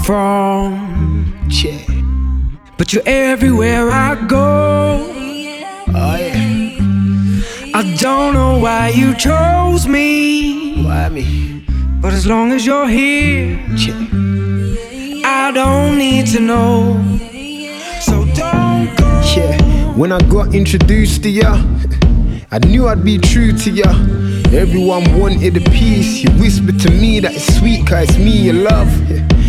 from. Yeah. But you're everywhere I go. Oh yeah. I don't know why you chose me. Why me? But as long as you're here, yeah, I don't need to know. So don't go. Yeah, when I got introduced to ya, I knew I'd be true to ya. Everyone wanted a piece. You whispered to me that it's sweet, cause it's me you love. Yeah.